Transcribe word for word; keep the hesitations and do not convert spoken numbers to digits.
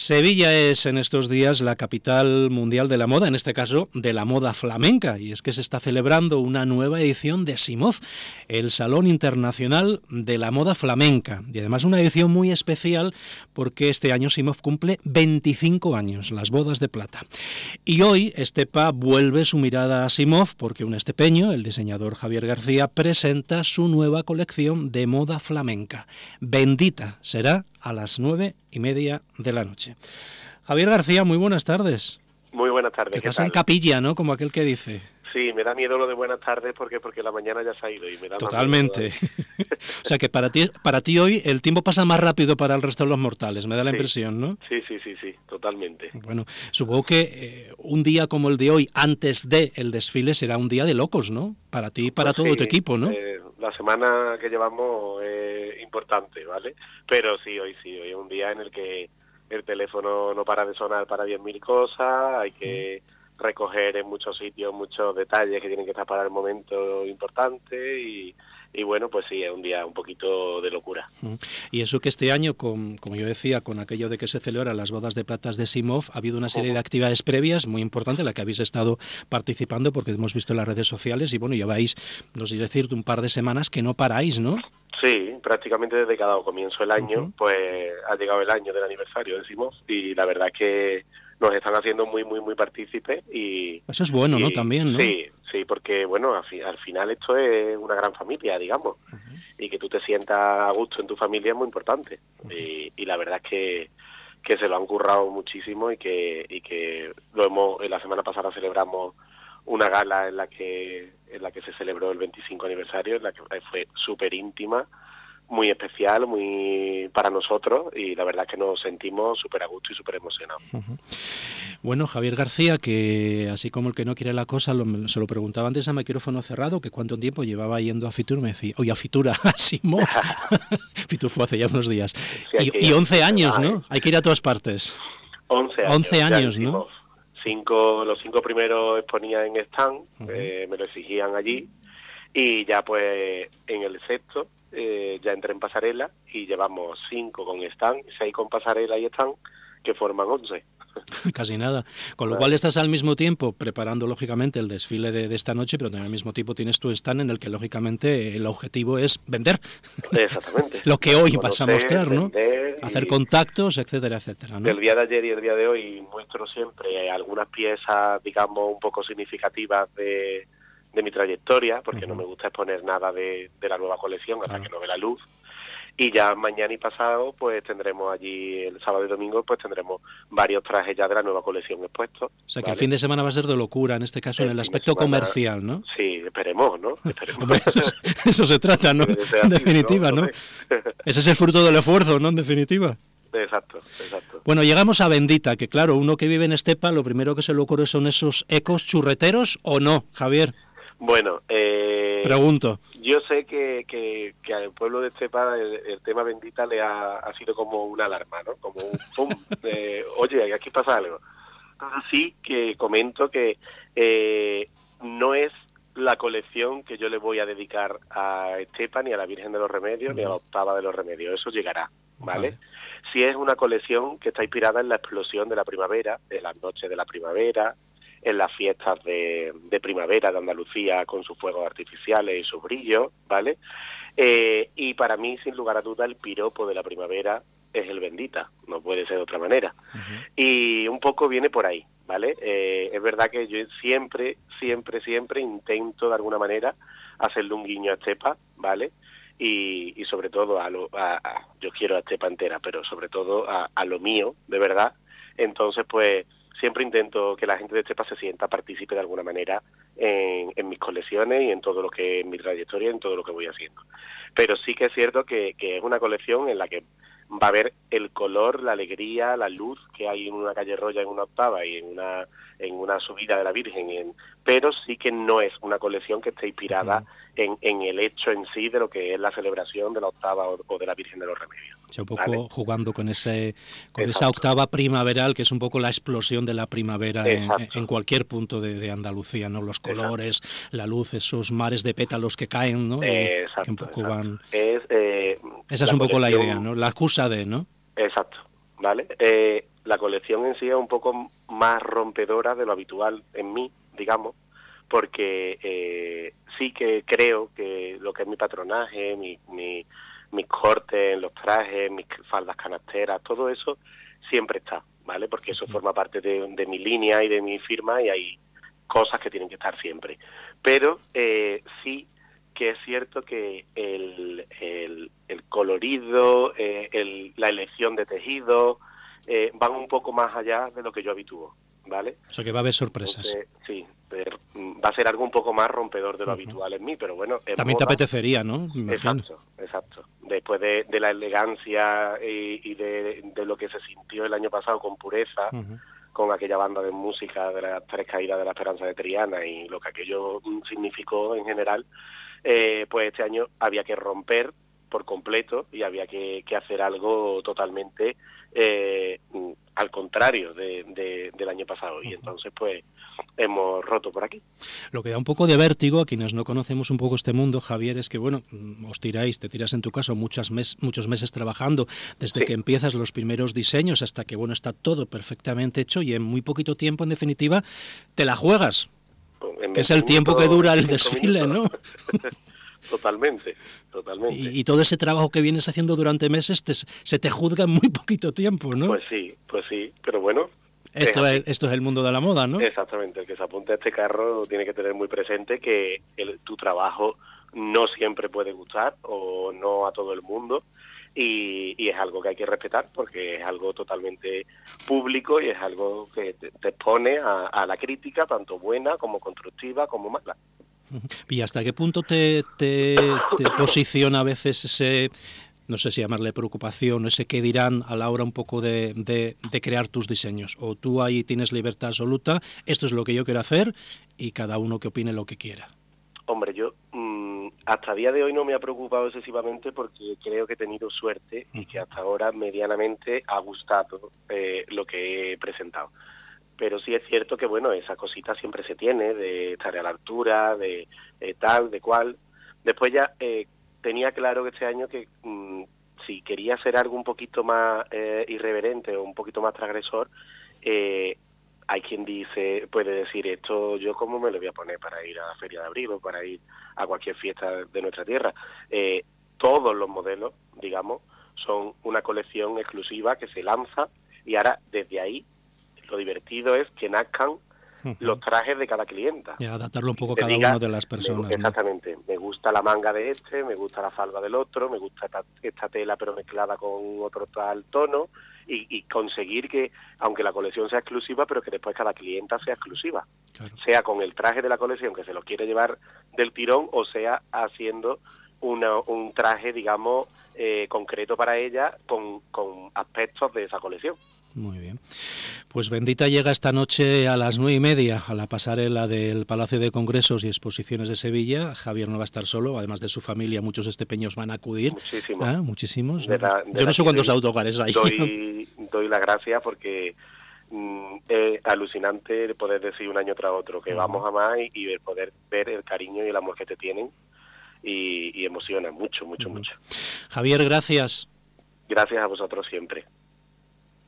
Sevilla es en estos días la capital mundial de la moda, en este caso de la moda flamenca, y es que se está celebrando una nueva edición de SIMOF, el Salón Internacional de la Moda Flamenca, y además una edición muy especial porque este año SIMOF cumple veinticinco años, las bodas de plata. Y hoy Estepa vuelve su mirada a SIMOF porque un estepeño, el diseñador Javier García, presenta su nueva colección de moda flamenca. Bendita será a las nueve y media de la noche. Javier García, muy buenas tardes. Muy buenas tardes. Estás en capilla, ¿no? Como aquel que dice. Sí, me da miedo lo de buenas tardes porque porque la mañana ya se ha ido y me da Totalmente. Más miedo. O sea que para ti para ti hoy el tiempo pasa más rápido para el resto de los mortales, me da la sí. impresión, ¿no? Sí, sí, sí, sí, totalmente. Bueno, supongo que eh, un día como el de hoy, antes de el desfile, será un día de locos, ¿no? Para ti y para pues todo sí, tu equipo, ¿no? Eh, la semana que llevamos es importante, ¿vale? Pero sí, hoy sí, hoy es un día en el que el teléfono no para de sonar para diez mil cosas, hay que recoger en muchos sitios muchos detalles que tienen que estar para el momento importante y, y bueno, pues sí, es un día un poquito de locura. Y eso que este año, con, como yo decía, con aquello de que se celebran las bodas de platas de SIMOF, ha habido una serie uh-huh. de actividades previas muy importantes en la que habéis estado participando porque hemos visto en las redes sociales y bueno, lleváis, no sé decir, un par de semanas que no paráis, ¿no? Sí, prácticamente desde que ha dado comienzo el año, uh-huh. pues ha llegado el año del aniversario de SIMOF y la verdad es que nos están haciendo muy, muy, muy partícipes y... Eso es bueno, y, ¿no? También, ¿no? Sí, sí, porque, bueno, al, fi- al final esto es una gran familia, digamos, uh-huh. y que tú te sientas a gusto en tu familia es muy importante. Uh-huh. Y, y la verdad es que, que se lo han currado muchísimo y que, y que lo hemos... La semana pasada celebramos una gala en la que en la que se celebró el veinticinco aniversario, en la que fue súper íntima, muy especial, muy para nosotros y la verdad es que nos sentimos súper a gusto y súper emocionados. Uh-huh. Bueno, Javier García, que así como el que no quiere la cosa, lo, se lo preguntaba antes a micrófono cerrado, que cuánto tiempo llevaba yendo a Fitur, me decía, oye, a Fitura, a SIMOF. Fitur fue hace ya unos días. Sí, y, y once años, ¿no? ¿eh? Hay que ir a todas partes. once años. once años, ¿no? Cinco, los cinco primeros exponía en stand, uh-huh. eh, me lo exigían allí, y ya pues en el sexto eh, ya entré en pasarela y llevamos cinco con stand, seis con pasarela y stand, que forman once. Casi nada. Con lo cual estás al mismo tiempo preparando lógicamente el desfile de, de esta noche, pero también al mismo tiempo tienes tu stand en el que lógicamente el objetivo es vender. Exactamente. Lo que hoy vas a mostrar, ¿no? Vender hacer contactos, etcétera, etcétera, ¿no? El día de ayer y el día de hoy muestro siempre algunas piezas, digamos, un poco significativas de, de mi trayectoria, porque uh-huh. no me gusta exponer nada de, de la nueva colección hasta uh-huh. que no ve la luz. Y ya mañana y pasado, pues tendremos allí, el sábado y domingo, pues tendremos varios trajes ya de la nueva colección expuestos. O sea, que ¿vale? el fin de semana va a ser de locura, en este caso, el en el aspecto semana, comercial, ¿no? Sí, esperemos, ¿no? Esperemos. Hombre, eso, eso se trata, ¿no? En definitiva, ¿no? ¿no? Ese es el fruto del esfuerzo, ¿no? En definitiva. Exacto, exacto. Bueno, llegamos a Bendita, que claro, uno que vive en Estepa, lo primero que se le ocurre son esos ecos churreteros, ¿o no, Javier? Bueno, eh, pregunto. Yo sé que, que, que al pueblo de Estepa el, el tema Bendita le ha, ha sido como una alarma, ¿no? Como un pum, de, oye, aquí pasa algo. Entonces sí que comento que eh, no es la colección que yo le voy a dedicar a Estepa, ni a la Virgen de los Remedios, uh-huh. ni a la Octava de los Remedios. Eso llegará, ¿vale? Uh-huh. Sí es una colección que está inspirada en la explosión de la primavera, en las noches de la primavera, en las fiestas de, de primavera de Andalucía con sus fuegos artificiales y sus brillos, ¿vale? Eh, y para mí, sin lugar a duda, el piropo de la primavera es el Bendita, no puede ser de otra manera. Uh-huh. Y un poco viene por ahí, ¿vale? Eh, es verdad que yo siempre, siempre, siempre intento de alguna manera hacerle un guiño a Estepa, ¿vale? Y, y sobre todo, a lo, a, a, yo quiero a Estepa entera, pero sobre todo a, a lo mío, de verdad. Entonces, pues, siempre intento que la gente de Estepa se sienta partícipe de alguna manera en, en mis colecciones y en todo lo que en mi trayectoria, en todo lo que voy haciendo. Pero sí que es cierto que, que es una colección en la que va a haber el color, la alegría, la luz que hay en una calle Roya, en una octava y en una en una subida de la Virgen, en, pero sí que no es una colección que esté inspirada uh-huh. en, en el hecho en sí de lo que es la celebración de la octava o, o de la Virgen de los Remedios. O sea, un poco ¿vale? jugando con ese con esa octava primaveral, que es un poco la explosión de la primavera en, en cualquier punto de, de Andalucía, ¿no? Los colores, exacto. La luz, esos mares de pétalos que caen, ¿no? Exacto, que un poco exacto. van... Es, eh, esa es un poco la idea, ¿no? La excusa de, ¿no? Exacto, ¿vale? Eh, la colección en sí es un poco más rompedora de lo habitual en mí, digamos, porque eh, sí que creo que lo que es mi patronaje, mi, mi, mis cortes en los trajes, mis faldas canasteras, todo eso siempre está, ¿vale? Porque eso forma parte de, de mi línea y de mi firma y hay cosas que tienen que estar siempre. Pero eh, sí que es cierto que el, el, el colorido, eh, el, la elección de tejido, eh, van un poco más allá de lo que yo habitúo, ¿vale? O sea que va a haber sorpresas. Entonces, sí, ver, va a ser algo un poco más rompedor de lo uh-huh. habitual en mí, pero bueno... También moda, te apetecería, ¿no? Exacto, exacto. Después de, de la elegancia y, y de, de lo que se sintió el año pasado con Pureza, uh-huh. con aquella banda de música de las Tres Caídas de la Esperanza de Triana y lo que aquello significó en general, eh, pues este año había que romper por completo y había que, que hacer algo totalmente eh, al contrario de, de, del año pasado. Y entonces pues hemos roto por aquí. Lo que da un poco de vértigo a quienes no conocemos un poco este mundo, Javier, es que bueno, os tiráis, te tiras en tu caso muchas mes, muchos meses trabajando desde sí. que empiezas los primeros diseños hasta que bueno está todo perfectamente hecho y en muy poquito tiempo, en definitiva, te la juegas. En que es el tiempo que dura el desfile, minutos. ¿No? Totalmente, totalmente. Y, y todo ese trabajo que vienes haciendo durante meses te, se te juzga en muy poquito tiempo, ¿no? Pues sí, pues sí, pero bueno. Esto es, esto es el mundo de la moda, ¿no? Exactamente, el que se apunte a este carro tiene que tener muy presente que el, tu trabajo no siempre puede gustar o no a todo el mundo y, y es algo que hay que respetar porque es algo totalmente público y es algo que te, te expone a, a la crítica, tanto buena como constructiva como mala. ¿Y hasta qué punto te, te, te posiciona a veces ese, no sé si llamarle preocupación, ese qué dirán a la hora un poco de, de, de crear tus diseños? ¿O tú ahí tienes libertad absoluta, esto es lo que yo quiero hacer y cada uno que opine lo que quiera? Hombre, yo mmm, hasta día de hoy no me ha preocupado excesivamente porque creo que he tenido suerte y que hasta ahora medianamente ha gustado eh, lo que he presentado. Pero sí es cierto que, bueno, esa cosita siempre se tiene, de estar a la altura, de eh, tal, de cual. Después ya eh, tenía claro que este año que mmm, si quería hacer algo un poquito más eh, irreverente o un poquito más transgresor, eh, hay quien dice, puede decir, esto yo cómo me lo voy a poner para ir a la Feria de Abril o para ir a cualquier fiesta de nuestra tierra. Eh, todos los modelos, digamos, son una colección exclusiva que se lanza y ahora desde ahí lo divertido es que nazcan uh-huh. los trajes de cada clienta. Y adaptarlo un poco a cada diga, una de las personas. Me, exactamente. ¿No? Me gusta la manga de este, me gusta la falda del otro, me gusta esta, esta tela pero mezclada con otro tal tono y, y conseguir que, aunque la colección sea exclusiva, pero que después cada clienta sea exclusiva. Claro. Sea con el traje de la colección que se lo quiere llevar del tirón o sea haciendo una, un traje, digamos, eh, concreto para ella con, con aspectos de esa colección. Muy bien. Pues Bendita llega esta noche a las nueve y media a la pasarela del Palacio de Congresos y Exposiciones de Sevilla. Javier no va a estar solo, además de su familia, muchos estepeños van a acudir. Muchísimos. ¿Ah? Muchísimos. De la, de Yo no sé cuántos doy, autocares hay. Doy, doy la gracia porque mm, es alucinante poder decir un año tras otro que uh-huh. vamos a más y, y poder ver el cariño y el amor que te tienen y, y emociona mucho, mucho, uh-huh. mucho. Javier, gracias. Gracias a vosotros siempre.